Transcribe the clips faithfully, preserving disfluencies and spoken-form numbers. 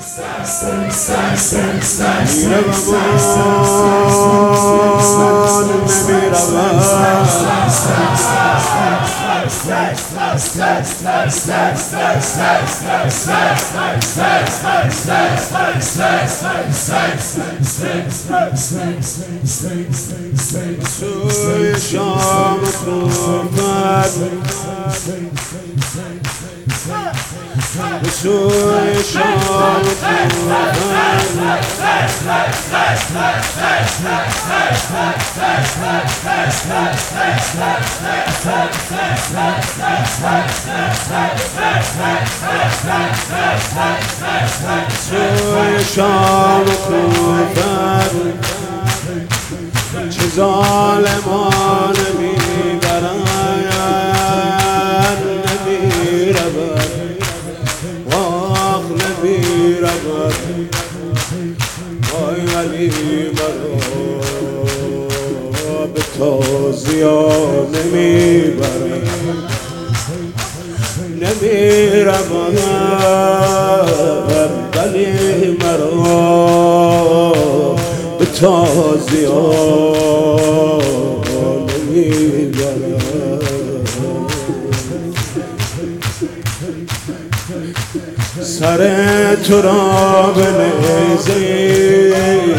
سوی شام خوبت سوی شام سوی شام خوبت چه ظالمان میبرند نمیرود واق نمیرود وای ولی مرا به تازیا نمیبرد نمیرود ولی مرا به تازیا نمیبرد سر تو را به نیزه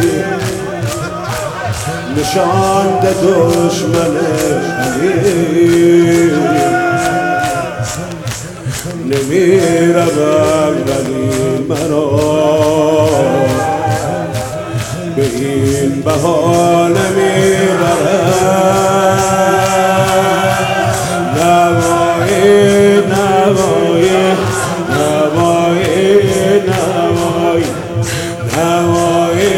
نشانده دشمن علی نمیروم ولی مرا به این بها نمیبرد نوایی نوایی نوایی نوایی نوایی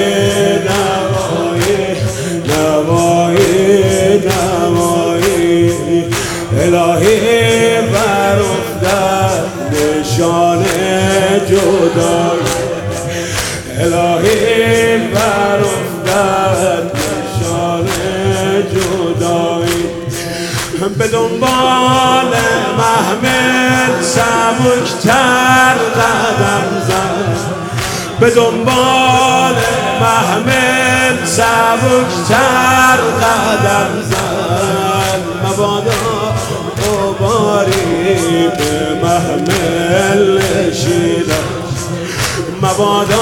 نوایی نوایی الهی بر افتد نشان جدایی الهی بر افتد نشان جدایی به دنبال محمل سبکتر قدم زد به دنبال محمل سبکتر قدم زد مبادا غباری به محمل نشیند مبادا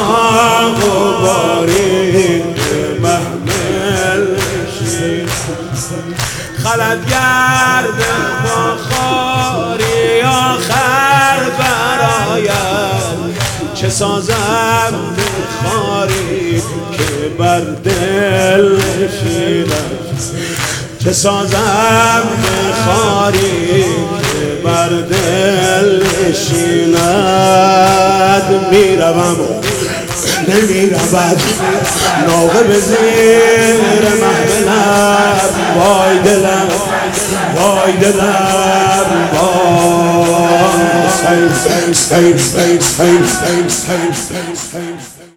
غباری به محمل نشیند خلد گرد با خاری آخر برایم چه سازم به خاری که بر دل نشیند چه سازم به خاری که بر دل نشیند میروم نمیرود ناقه به زیر محملم وای دلم وای دلم وای سین سین سین سین سین سین سین